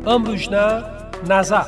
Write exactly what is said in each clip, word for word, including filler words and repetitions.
ام روشنا نظر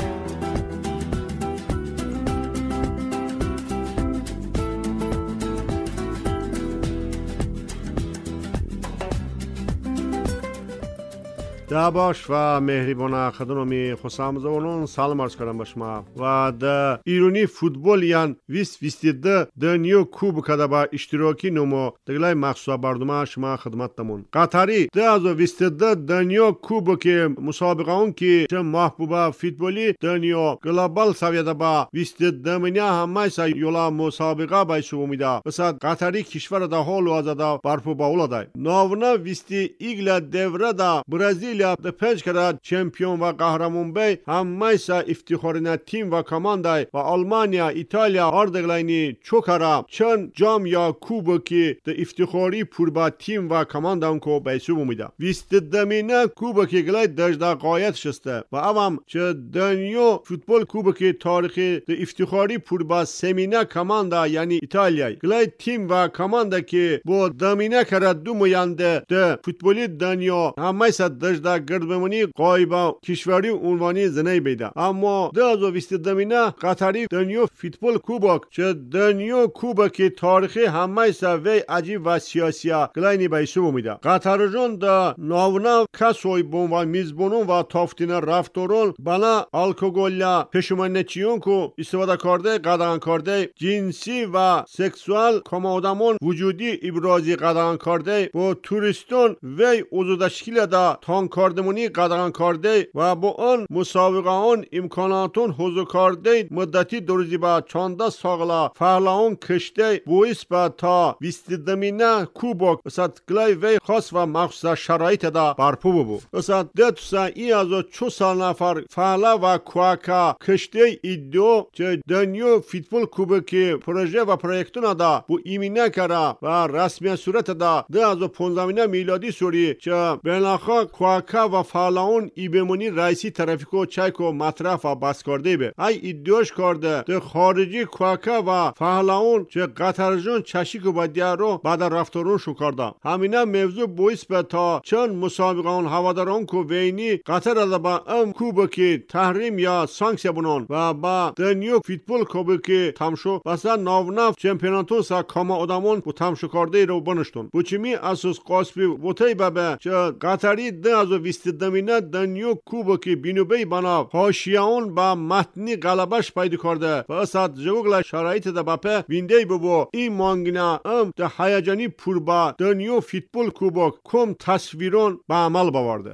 داباش و مهربان خدمت خسامزونون سلام عرض کردم به شما و د ایرانی فوتبال یان بیست بیست و دو دنیا کوبک دا با اشتراکی نمو دگلای مخصوص برنامه شما خدمتتون قطری دو هزار و بیست و دو دنیا کوبک مسابقه اون که چه محبوب فوتبالی دنیا گلوبال سویه با بیست و دو منیا همه سا یولا مسابقه بایشو میده بسات قطری کشور دا حال و ازدا برپو باولا دای ناونا بیست ایگل دوره دا برزیل د پنج کره چمپیون و قهرمان بی همه سا افتخارین تیم و کماندای و آلمانیا ایتالیا اردگلاینی چوکره چند جام یا کوبکی د افتخاری پوربا تیم و کماندان کو بیسو میده بیست دمینه کوبکی گلای دجدا قایت شسته و اوام چه دنیا فوتبال کوبکی تاریخی د افتخاری پوربا سمینه کماندا یعنی ایتالیا گلای تیم و کماندا که با دمینه کره دو موینده د فوتبالی دنیا همه سا دجدا گرد بمونی قایبا کشوری عنوانی زنی بیده اما دو هزار و بیست دمینه قطری دنیا فوتبال کوبک چه دنیا کوبکی تاریخی همه سا وی عجیب و سیاسی گلاینی بیسو میده قطرجون دا ناونا کسوی بون و میزبونون و تافتین رفتارون بنا الکوگولیا پشمانچیون کو استفاده کرده قدغن کرده جنسی و سکسوال کمادمون وجودی ابرازی قدغن کرده با توریستون وی اوزودشکیل دا تان کاردمونی قدغن کرده و با آن مسابقه آن امکاناتون حضور کرده مدتی دروزی با چانده ساغلا فعلاون کشته بویس با تا بیست دمینه کوبک بسات گلای وی خاص و مخصوص شرایط دا برپو ببو بسات دتوسا ای از چو سال نفر فعلا و کواکا کشته ایدو چه دنیا فوتبال کوبکی پروژه و پروژکتون دا بو ایمینه کرا و رسمی صورت دا دو هزار و پانزده میلادی سوری چه بناخا کواکا و فعلاون ایبمونی رئیسی ترافیکو چایکو مطرف و بس کرده به ای ایدوش کرده ده خارجی کواکا و فعلاون چه قطرجون چشیکو با دیارو بعد رفتارون شو کرده همینا موضوع بویس به تا چند مسابقه اون هواداران کو وینی قطر از با ام کوبکی تحریم یا سانکسیا بونون و با دنیا فوتبال کوبکی تمشو واسه ناوناف چمپیوناتون سا کاما آدمون بو تمشو کرده رو بنشتون بوچمی اساس قاسبی وتی بابه چه قطری دو هزار و بیست دمینه دنیا کوبکی بینوبی بنا حاشیه‌اون با متنی غلبش پیدا کرده و اسات جوگل شرایط ده باپه وینده بو این مانگنا ام ده هیجانی پوربا دنیا فوتبال کوبک کم تصویرون به عمل باورده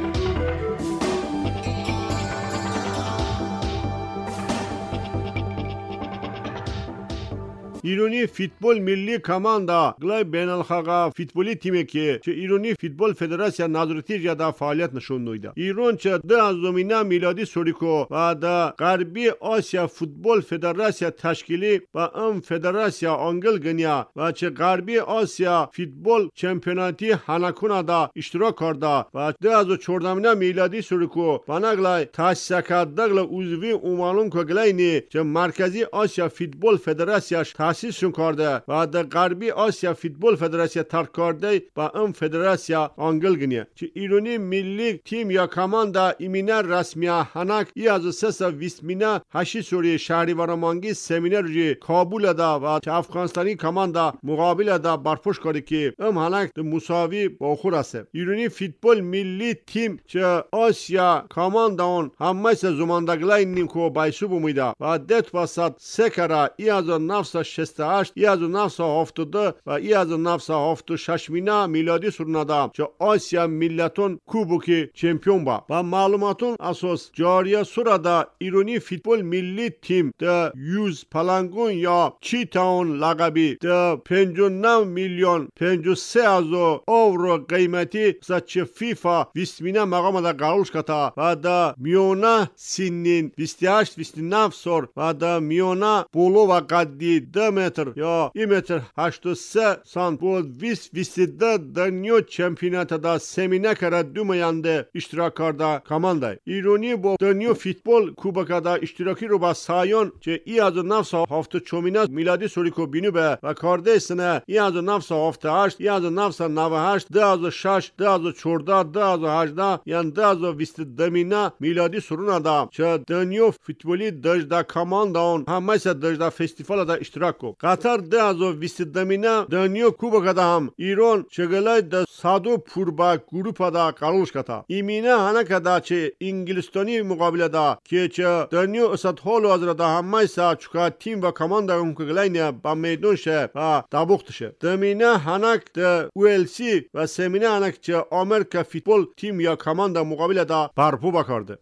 ایرانی فوتبال ملی کماندا گلای بین الخاقا فوتبالی تیمی که چه ایرانی فوتبال فدراسیا نظارتی جدا فعالیت نشون میده ایران چه دو هزار میلادی سوریکو و دا غربی آسیا فوتبال فدراسیا تشکیلی و ام فدراسیا انگل گنیا و چه غربی آسیا فوتبال چمپیوناتی هنکونا دا اشتراک کرده و دو هزار و چهارده میلادی سوریکو بناگلای تاسیس کردگل عضوی اومالون که گلاینی چه مرکزی آسیا فوتبال فدراسیاش تاسیسشون کرده و در غربی آسیا فوتبال فدراسیا ترک کرده با ام فدراسیا انگل گنیه چه ایرانی ملی تیم یا کماندا ایمینه رسمیه هنک ای از سه بیست مینه هشی سوری شهری ورمانگی سمینر جی کابل دا و چه افغانستانی کماندا مقابل دا برپوش کرده که ام هنک ده مساوی با خور است ایرانی فوتبال ملی تیم چه آسیا کماندا اون همه سه زماندگلای نیم کو بایسو بمیده و دت پاسد سه کرا ای از نفس شصت و هشت ای از نفس هفتاد و دو و ای از نفس هفتاد و شش مینا میلادی سرنده چه آسیا ملتون کوبکی چمپیون با و معلوماتون اساس جاریه سرده ایرانی فوتبال ملی تیم ده یوز پلنگون یا چی تاون لقبی ده پنج و نه میلیون پنج و سه هزار اورو قیمتی سچه فیفا بیست مینا مقام ده قرارش کتا و ده میونه سینین بیست و هشت بیست و نه سر و ده میونه بولو و قدی ده متر یا یک متر هشتاد و سه سانت بود ویس ویسیده دنیا چمپیونات دا سمینه کرده دو میانده اشتراک کرده کامانده ایرانی با دنیا فوتبال کوبک دا اشتراکی رو با سایون که ای از نفس هفته چومینه میلادی سوریکو بینو به و کارده سنه ای از نفس هفته هشت ای از نفس نوه هشت ده از شش ده از چورده ده از هجده یعنی ده از ویست دمینه میلادی سرونه دا که دنیا فوتبالی دجده کامانده اون همه سه دجده فستیوال دا اشتراک کو قطر ده از ویست دمینه دنیا کوبک دا هم ایران چگلای ده سادو پوربا گروپا دا قرولش کتا ایمینه هنه کدا چه انگلستانی مقابله دا که چه دنیا اسد هولو از دا همه سه چکا تیم و کامانده اون کگلینه با میدون شه و دابوخت شه دمینه هنک ده ویلسی و سمینه هنک چه آمریکا فوتبال تیم یا کامانده مقابله دا برپو بکارده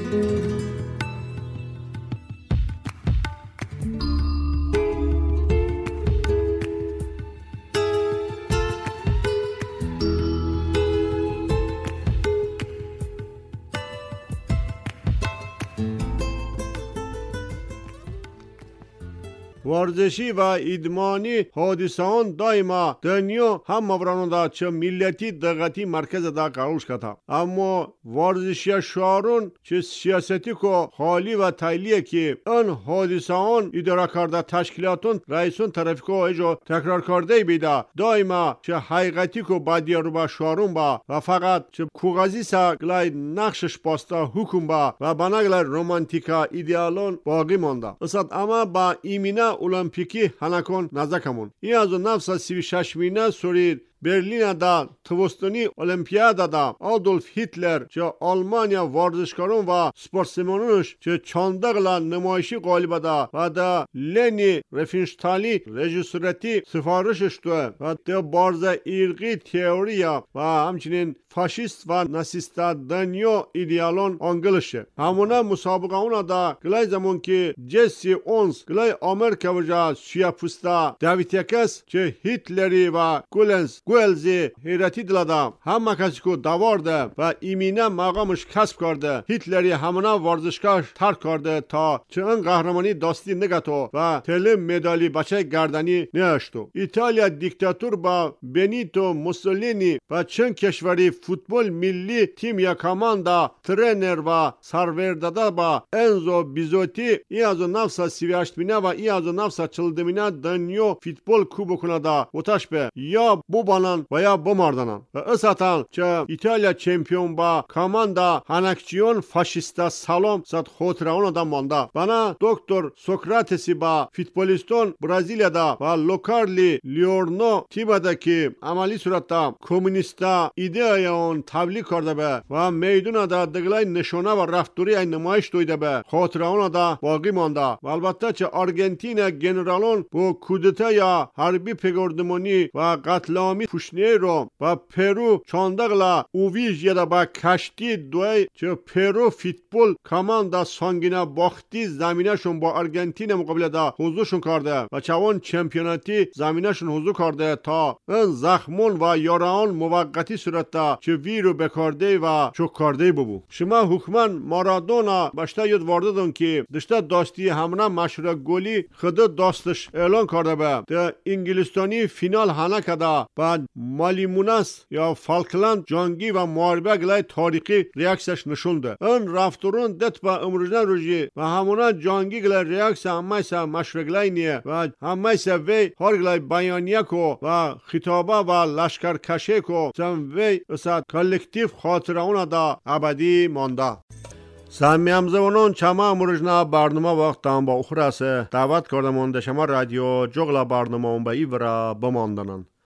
ورزشی و ایدمانی حادثان دائما دنیا هم مورانو چه ملتی دقتی مرکز دا قرارش کتا اما ورزشی شارون چه سیاستی کو خالی و تایلیه که ان حادثان اداره کرده تشکیلاتون رئیسون طرفی کو ایجو تکرار کرده بیده دائما چه حقیقتی کو بادی رو با شارون با و فقط چه کوغازی سا گلای نقشش پاستا حکم با و بناگلای رومانتیکا ایدئالون باقی مانده اصد اما با ایمینه المپیکی هنکون نزدکمون این از نفس سی و شش مینه سورید برلین دا توستونی المپیادا دا آدولف هیتلر چه آلمانیا ورزشکارون و سپورتسمنونش چه چاندقلا نمایشی غالبه دا و دا لنی رفینشتالی رژیسورتی سفارشش توه و دا بارز ایرقی تئوریا و همچنین فاشیست و ناسیستا دنیا ایدئالون انگلشه همونه مسابقه اونا دا گلای زمان که جسی اونز گلای آمریکا و جا سیاپوستا دویتیکس چه هیتلری و گولنز گویلزی حیرتی دلادا همه کسی که دوارده و ایمینه مقامش کسب کرده هیتلری همونه ورزشکار ترک کرده تا چه این قهرمانی داستی نگتو و تله مدالی بچه گردنی نهشتو ایتالیا دیکتاتور با بنیتو موسولینی و چند کشوری فوتبال ملی تیم یا کاماندا ترینر و سرورده با انزو بیزوتی ای از نفس سی و هشت مینه و ای از نفس چهل مینه دنیا فوتبال کوبکونه دا وتش به یا بوبانن و یا بماردنن و اساتن چه ایتالیا چمپیون با کاماندا هنکچیون فاشیستا سالام صد خاطرونه دا مانده بنا دکتر سوکراتسی با فوتبالیستون برزیلیا دا و لوکارلی لیورنو تیمده که عملی صورتا کمونیستا ایده اون تبلیغ کرده به و میدون دا دگلای نشونه و رفتوری این نمایش دویده به خاطرونه دا باقی مانده و البته چه آرژانتین گنرالون با کودتا یا حربی پگردمانی و قتل عامی پوشنی رو و پرو چاندقلا اوویج یا با کشتی دوی چه پرو فوتبال کاماندا سانگینا باختی زمینشون با آرژانتین مقابله دا حضورشون کرده و چوان چمپیوناتی زمینشون حضور کرده تا این زخمون و یاران موقتی صورت چه ویرو بکارده و چوک کرده ببو شما حکمان مارادونا باشتا یاد وارددون که دشتا داستی همنا مشهور گلی خود داستش اعلان کرده به ده انگلستانی فینال هنه کده بعد مالیموناس یا فالکلند جنگی و محاربه گلای تاریخی ریاکسش نشونده این رفتارون دت با امروزنا روزی و همونا جنگی گلای ریاکس همه سا مشهور گلای نیه و همه سا وی هر گلای بیانیه کو و خطابه و لشکر کشه کو سم وی اساد کلکتیف خاطره اونا دا ابدی مانده سامیام زونون چما امروزنا برنامه وقتان با اخراسه دعوت کردم اون شما رادیو جغلا برنامه اون با ایورا بماندنن